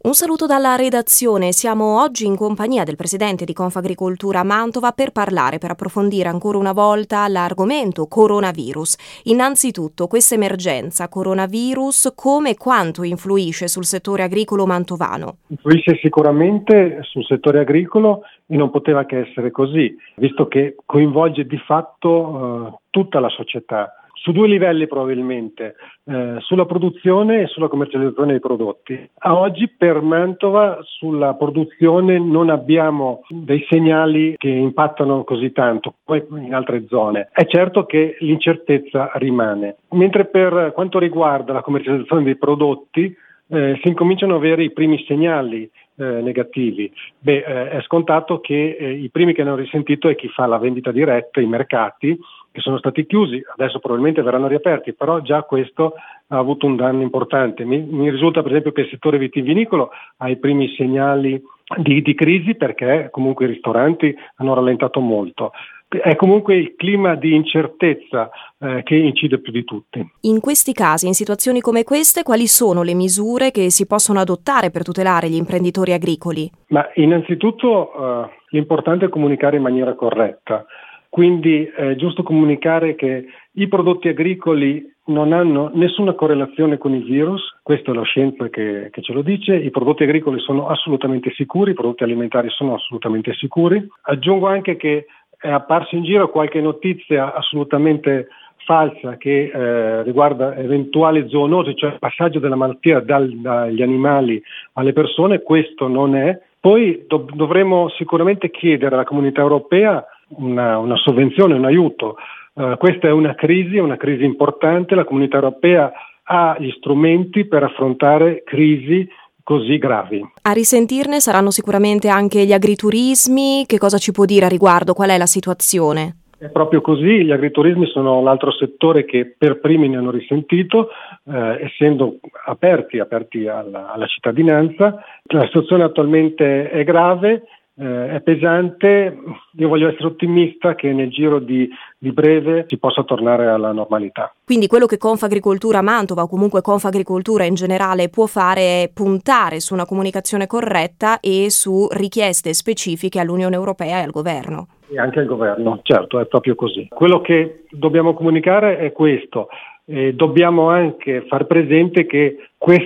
Un saluto dalla redazione. Siamo oggi in compagnia del presidente di Confagricoltura Mantova per approfondire ancora una volta l'argomento coronavirus. Innanzitutto, questa emergenza coronavirus come e quanto influisce sul settore agricolo mantovano? Influisce sicuramente sul settore agricolo e non poteva che essere così, visto che coinvolge di fatto tutta la società. Su due livelli probabilmente, sulla produzione e sulla commercializzazione dei prodotti. A oggi per Mantova sulla produzione non abbiamo dei segnali che impattano così tanto, poi in altre zone. È certo che l'incertezza rimane. Mentre per quanto riguarda la commercializzazione dei prodotti, si incominciano ad avere i primi segnali negativi. È scontato che i primi che hanno risentito è chi fa la vendita diretta, i mercati, che sono stati chiusi, adesso probabilmente verranno riaperti, però già questo ha avuto un danno importante. Mi risulta per esempio che il settore vitivinicolo ha i primi segnali di crisi perché comunque i ristoranti hanno rallentato molto. È comunque il clima di incertezza che incide più di tutti. In questi casi, in situazioni come queste, quali sono le misure che si possono adottare per tutelare gli imprenditori agricoli? Ma innanzitutto l'importante è comunicare in maniera corretta. Quindi è giusto comunicare che i prodotti agricoli non hanno nessuna correlazione con il virus, questa è la scienza che ce lo dice, i prodotti agricoli sono assolutamente sicuri, i prodotti alimentari sono assolutamente sicuri. Aggiungo anche che è apparsa in giro qualche notizia assolutamente falsa che riguarda eventuali zoonosi, cioè il passaggio della malattia dagli animali alle persone, questo non è. Poi dovremo sicuramente chiedere alla comunità europea una sovvenzione, un aiuto. Questa è una crisi importante, la comunità europea ha gli strumenti per affrontare crisi così gravi. A risentirne saranno sicuramente anche gli agriturismi. Che cosa ci può dire a riguardo? Qual è la situazione? È proprio così, gli agriturismi sono l'altro settore che per primi ne hanno risentito, essendo aperti alla cittadinanza. La situazione attualmente è grave, è pesante, io voglio essere ottimista che nel giro di breve si possa tornare alla normalità. Quindi quello che Confagricoltura Mantova o comunque Confagricoltura in generale può fare è puntare su una comunicazione corretta e su richieste specifiche all'Unione Europea e al governo. E anche al governo, certo, è proprio così. Quello che dobbiamo comunicare è questo. Dobbiamo anche far presente che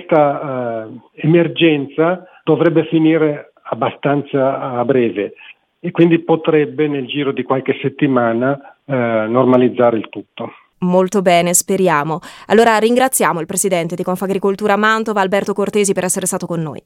questa emergenza dovrebbe finire abbastanza a breve e quindi potrebbe nel giro di qualche settimana normalizzare il tutto. Molto bene, speriamo. Allora ringraziamo il presidente di Confagricoltura Mantova, Alberto Cortesi, per essere stato con noi.